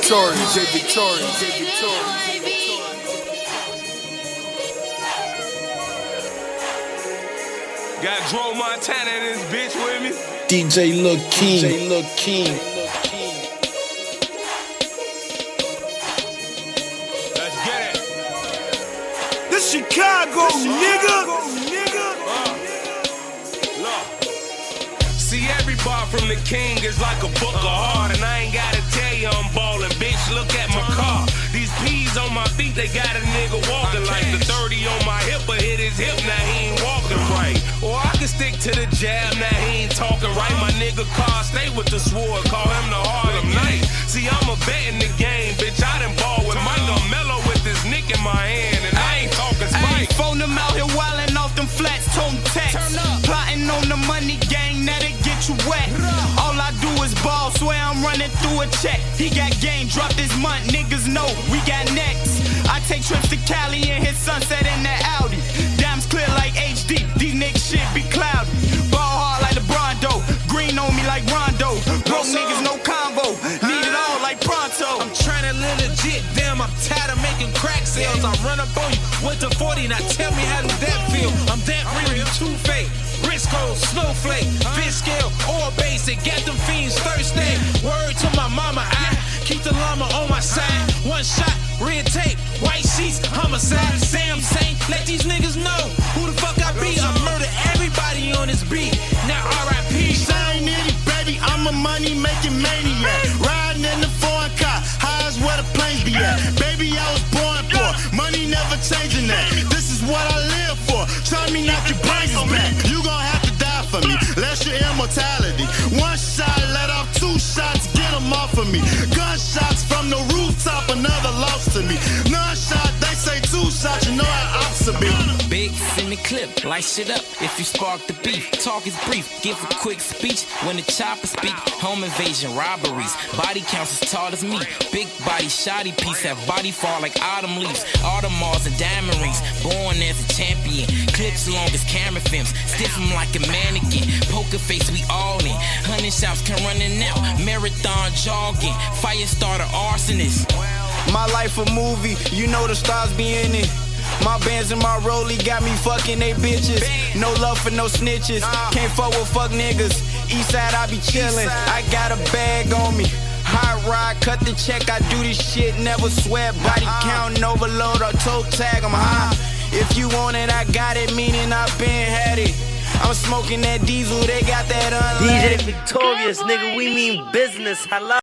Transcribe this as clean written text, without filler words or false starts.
Victorious, DJ Victorious, DJ Victorious. Got Dro Montana in this bitch with me. DJ Lil King. DJ Lil King. Let's get it. This Chicago, nigga. Look. See, every bar from the King is like a book of heart, and I ain't gotta tell you I'm ballin', bitch. Look at my car. These P's on my feet, they got a nigga walking like the 30 on my hip, but hit his hip, now he ain't walking right. Or I can stick to the jab, now he ain't talking right. My nigga Carr stay with the sword, call him the Harlem Knight. See, I'm a vet in the game, bitch. I done ball with Mike. I'm mellow with this nick in my hand, and I ain't talking spike. Phone them out here wildin' off them flats, toting text. Plotting on the money gang, that'll get you wet. All I do is ball, swear I'm running through a check. He got game, dropped this month, niggas know we got next. I take trips to Cali and hit sunset in that Audi. Dimes clear like HD, these niggas shit be cloudy. Ball hard like LeBron though, green on me like Rondo. Broke niggas no combo, need it all like pronto. I'm trying to live legit, damn, I'm tired of making crack sales. I run up on you, went to 40, now tell me how does that feel? I'm that real, you too fake. Risco, snowflake, fish scale, or basic, got them fiends thirsty. Word to my mama, I keep the llama on my side. One shot, red tape, white sheets, homicide. Sam Saint, let these niggas know who the fuck I be. I murder everybody on this beat. Now R.I.P. Shine nitty, baby, I'm a money making maniac. Riding in the foreign car, high as where the planes be at. Baby, I was born poor, money never changing that. This is what I live for. Try me, knock your brains back. You gon' have to die for me, less your immortality. One shot, let off 2 shots, get them off of me. Gunshots from the rooftop, another loss to me. None shot, they say 2 shots, you know how opposite be. Big in the clip, light shit up if you spark the beef. Talk is brief, give a quick speech when the chopper speak. Home invasion, robberies, body counts as tall as me. Big body, shoddy piece, have body fall like autumn leaves. Audemars and diamond rings, born as a champion. Clips long as camera films, stiff them like a mannequin. Poker face, we all in. 100 shots come running out, marathon jogging. Fire starter arsonist. My life a movie, you know the stars be in it. My bands and my rollie got me fucking they bitches. No love for no snitches, can't fuck with fuck niggas. Eastside I be chillin', I got a bag on me. Hot ride, cut the check, I do this shit, never sweat. Body counting, overload or toe tag, I'm high. If you want it, I got it, meaning I been had it. I'm smoking that diesel, they got that unleaded. DJ Victorious, nigga, we mean business. Hello.